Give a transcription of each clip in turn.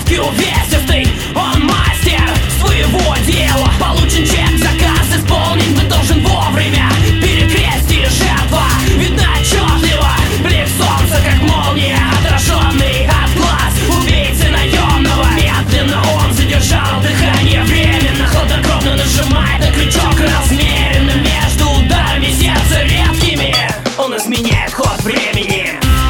и увесистый. Он мастер своего дела. Получен чек, заказ исполнен, ты должен вовремя. Перекрестие жертва видна отчетливо. Блик солнца, как молния, отраженный от глаз убийцы наемного. Медленно он задержал дыхание временно, хладнокровно нажимает на крючок размеренно. Между ударами сердца редкими он изменяет ход времени.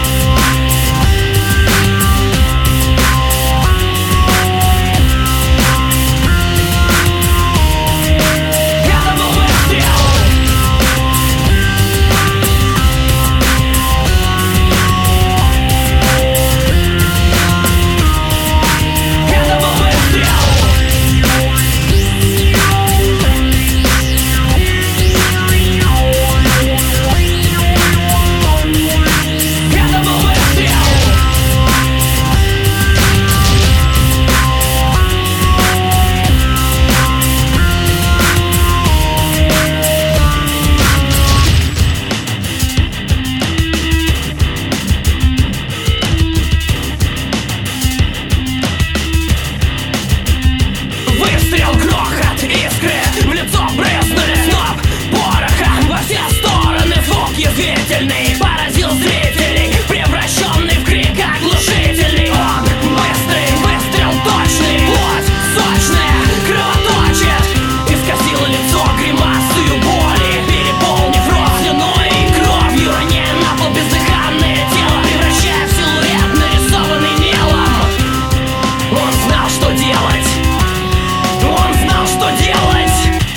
Выстрел, грохот, искры в лицо брызнули. Сноп пороха во все стороны. Звук язвительный поразил зрителей, превращенный в крик оглушительный. Он быстрый, выстрел точный. Плоть сочная, кровоточит. Исказило лицо гримасою боли, переполнив рот слюной и кровью. Роняя на пол бездыханное тело, превращая в силуэт, нарисованный мелом. Он знал, что делать. Он знал, что делать.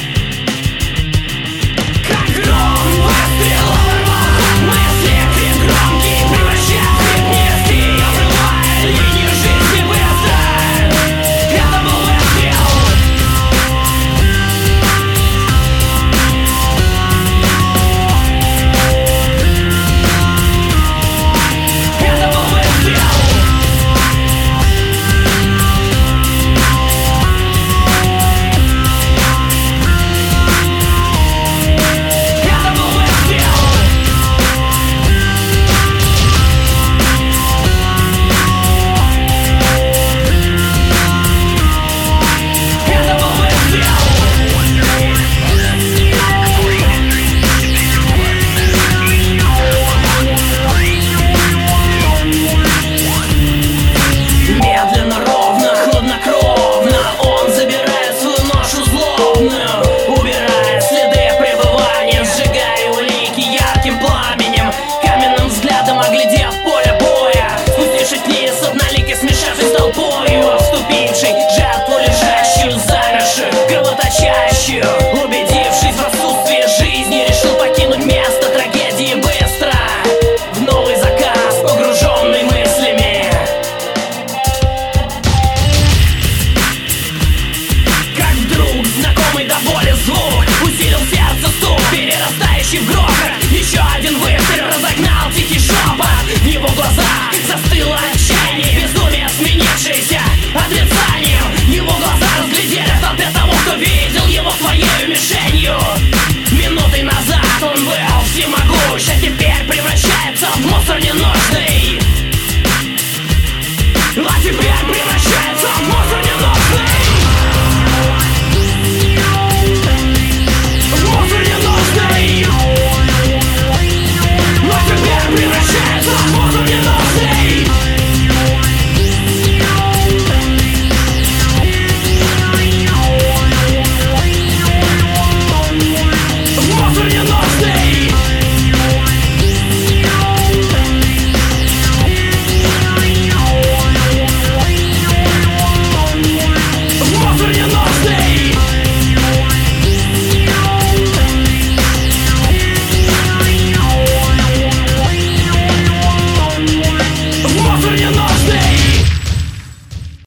Как гром, выстрел оборвал ход мысли. Крик громкий, превращая в крик низкий, обрывая линию жизни быстро. Это был выстрел. Это был выстрел. Это был выстрел. Это был выстрел. Медленно, ровно, хладнокровно он забирает свою ношу злобную, убирая следы пребывания, сжигая улики ярким пламенем, каменным взглядом оглядев поле боя, спустившись вниз одноликой, смешавшись с толпою, вступившей жертву, лежащую, замершую, кровоточащую, убедившись в отсутствии жизни, решил покинуть место трагедии быстро, в новый заказ, погруженный мыслями. Как вдруг знакомый до боли звук усилил сердце стук, перерастающий в грохот. Еще один выстрел разогнал тихий шепот. В его глазах застыло отчаяние, безумие, сменившееся отрицанием. Его глаза разглядели в толпе того, кто видел его своей мишенью. Минутой назад он был всемогущ, а теперь превращается в мусор ненужный. А теперь превращается в мусор ненужный. Мусор ненужный. А теперь превращается в мусор ненужный. В мусор ненужный.